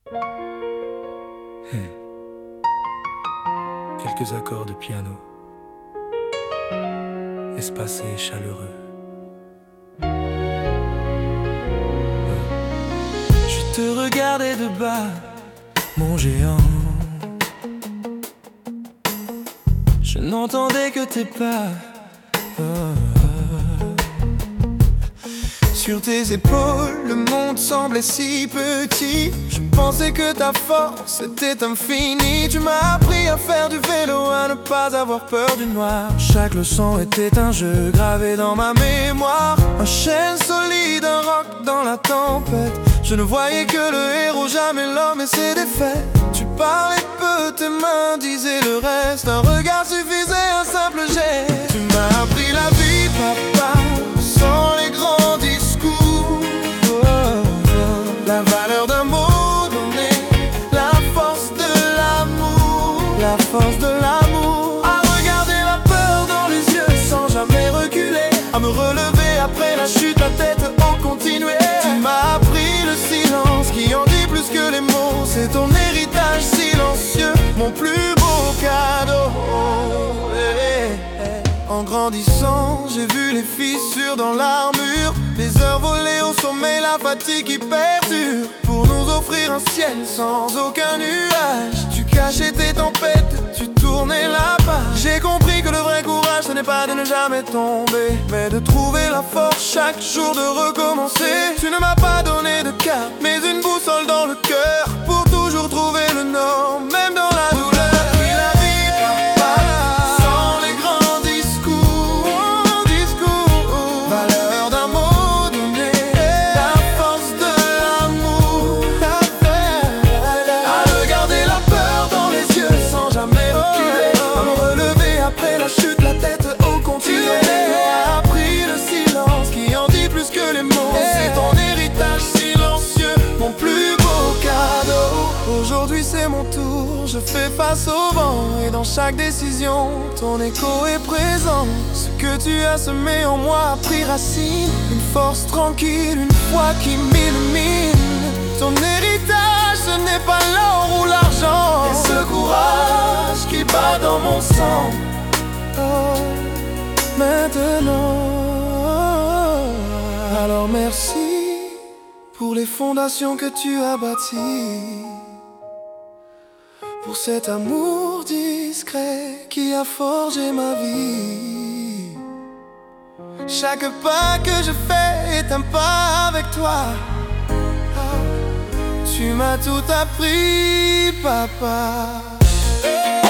Hey. Quelques accords de piano, espacés et chaleureux. Je te regardais de bas, mon géant. Je n'entendais que tes pas. Sur tes épaules, le monde semblait si petit. Je pensais que ta force était infinie. Tu m'as appris à faire du vélo, à ne pas avoir peur du noir. Chaque leçon était un jeu gravé dans ma mémoire. Un chêne solide, un roc dans la tempête. Je ne voyais que le héros, jamais l'homme et ses défaites. Tu parlais peu, tes mains disaient le reste. Un regard suffisait, un simple geste. Tu m'as appris la vie, papa, sans les grands discours. La valeur d'un mot donné, la force de l'amour, la force de l'amour. À regarder la peur dans les yeux sans jamais reculer, à me relever après la chute, la tête en continuer. Tu m'as appris le silence qui en dit plus que les mots. C'est ton héritage silencieux, mon plus beau cadeau. En grandissant, j'ai vu les fissures dans l'armure, les heures volées au sommet, la fatigue qui perdure, pour nous offrir un ciel sans aucun nuage. Tu cachais tes tempêtes, tu tournais la page. J'ai compris que le vrai courage, ce n'est pas de ne jamais tomber, mais de trouver la force chaque jour de recommencer. Tu ne m'as pas donné de carte, mais une boussole dans le cœur, pour toujours trouver le nord, même dans la douleur. Aujourd'hui c'est mon tour, je fais face au vent. Et dans chaque décision, ton écho est présent. Ce que tu as semé en moi a pris racine. Une force tranquille, une foi qui m'illumine. Ton héritage, ce n'est pas l'or ou l'argent, et ce courage qui bat dans mon sang. Oh, maintenant. Alors merci pour les fondations que tu as bâties, pour cet amour discret qui a forgé ma vie. Chaque pas que je fais est un pas avec toi. Tu m'as tout appris, papa.